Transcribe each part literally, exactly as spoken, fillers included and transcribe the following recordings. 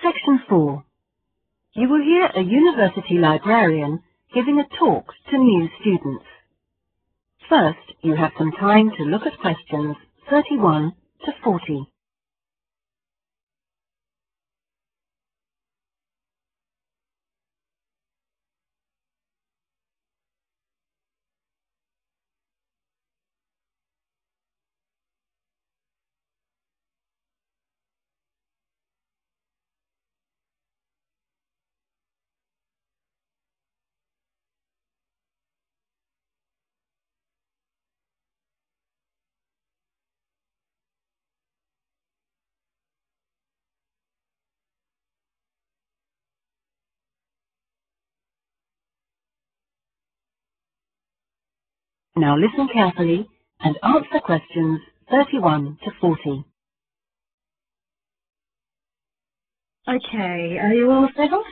Section four. You will hear a university librarian giving a talk to new students. First, you have some time to look at questions thirty-one to forty. Now listen carefully and answer questions thirty-one to forty. Okay, are you all settled?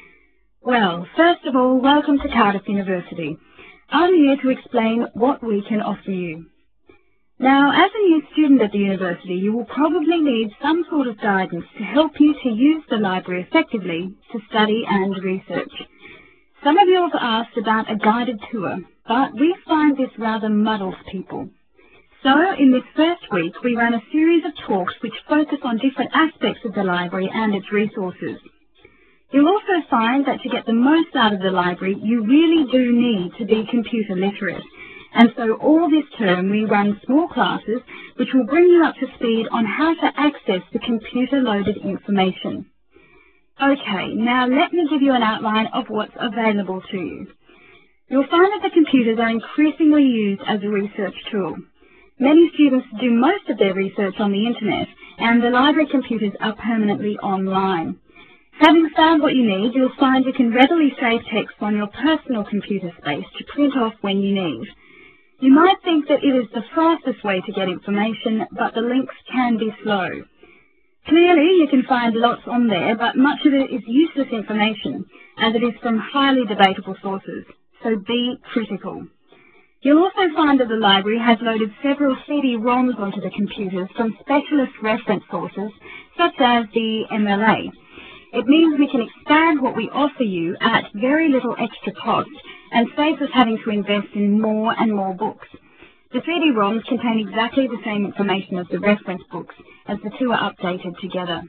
Well, first of all, welcome to Cardiff University. I'm here to explain what we can offer you. Now, as a new student at the university, you will probably need some sort of guidance to help you to use the library effectively to study and research. Some of you have asked about a guided tour, but we find this rather muddles people. So, in this first week, we ran a series of talks which focus on different aspects of the library and its resources. You'll also find that to get the most out of the library, you really do need to be computer literate. And so all this term we run small classes which will bring you up to speed on how to access the computer-loaded information. Okay, now let me give you an outline of what's available to you. You'll find that the computers are increasingly used as a research tool. Many students do most of their research on the internet, and the library computers are permanently online. Having found what you need, you'll find you can readily save text on your personal computer space to print off when you need. You might think that it is the fastest way to get information, but the links can be slow. Clearly, you can find lots on there, but much of it is useless information, as it is from highly debatable sources, so be critical. You'll also find that the library has loaded several C D ROMs onto the computers from specialist reference sources, such as the M L A. It means we can expand what we offer you at very little extra cost and saves us having to invest in more and more books. The C D ROMs contain exactly the same information as the reference books, as the two are updated together.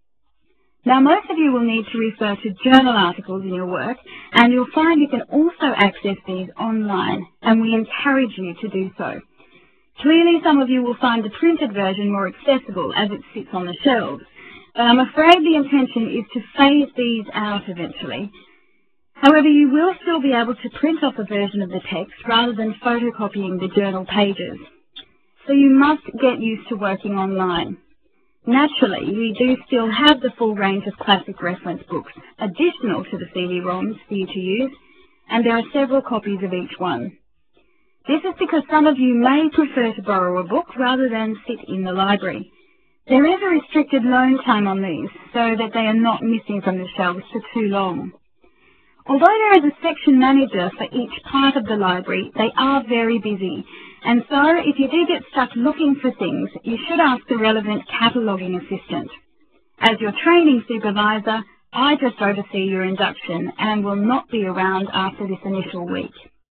Now, most of you will need to refer to journal articles in your work, and you'll find you can also access these online, and we encourage you to do so. Clearly, some of you will find the printed version more accessible as it sits on the shelves, but I'm afraid the intention is to phase these out eventually. However, you will still be able to print off a version of the text rather than photocopying the journal pages. So you must get used to working online. Naturally, we do still have the full range of classic reference books, additional to the C D ROMs for you to use, and there are several copies of each one. This is because some of you may prefer to borrow a book rather than sit in the library. There is a restricted loan time on these, so that they are not missing from the shelves for too long. Although there is a section manager for each part of the library, they are very busy, and so if you do get stuck looking for things, you should ask the relevant cataloguing assistant. As your training supervisor, I just oversee your induction and will not be around after this initial week.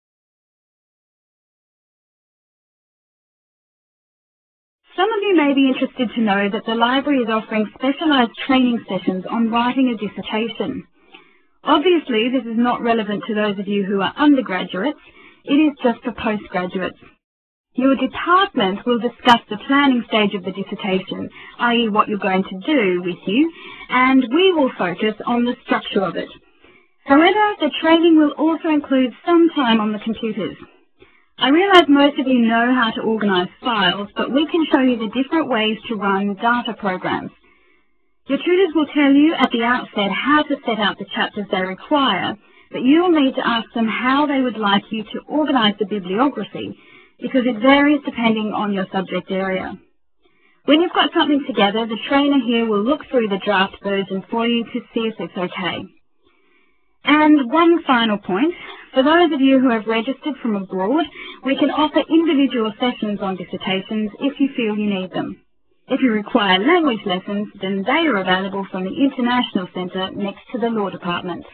Some of you may be interested to know that the library is offering specialised training sessions on writing a dissertation. Obviously, this is not relevant to those of you who are undergraduates. It is just for postgraduates. Your department will discuss the planning stage of the dissertation, that is what you're going to do with you, and we will focus on the structure of it. However, the training will also include some time on the computers. I realise most of you know how to organise files, but we can show you the different ways to run data programs. Your tutors will tell you at the outset how to set out the chapters they require, but you will need to ask them how they would like you to organise the bibliography, because it varies depending on your subject area. When you've got something together, the trainer here will look through the draft version for you to see if it's okay. And one final point, for those of you who have registered from abroad, we can offer individual sessions on dissertations if you feel you need them. If you require language lessons, then they are available from the International Centre next to the Law Department.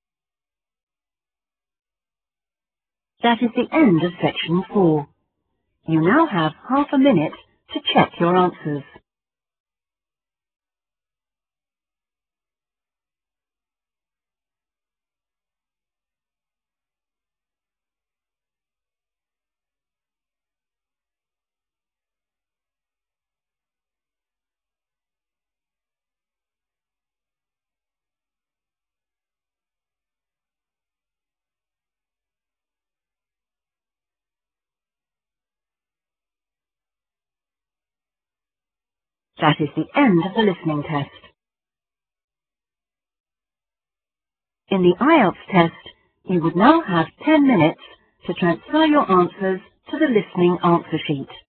That is the end of section four. You now have half a minute to check your answers. That is the end of the listening test. In the I E L T S test, you would now have ten minutes to transfer your answers to the listening answer sheet.